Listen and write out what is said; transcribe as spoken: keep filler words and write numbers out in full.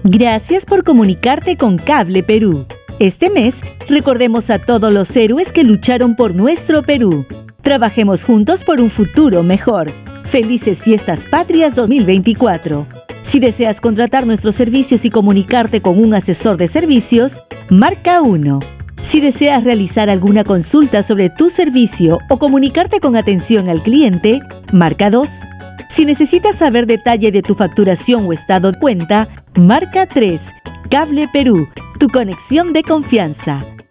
Gracias por comunicarte con Cable Perú. Este mes, recordemos a todos los héroes que lucharon por nuestro Perú. Trabajemos juntos por un futuro mejor. Felices Fiestas Patrias dos mil veinticuatro. Si deseas contratar nuestros servicios y comunicarte con un asesor de servicios, marca uno. Si deseas realizar alguna consulta sobre tu servicio o comunicarte con atención al cliente, marca dos. Si necesitas saber detalle de tu facturación o estado de cuenta, marca tres. Cable Perú, tu conexión de confianza.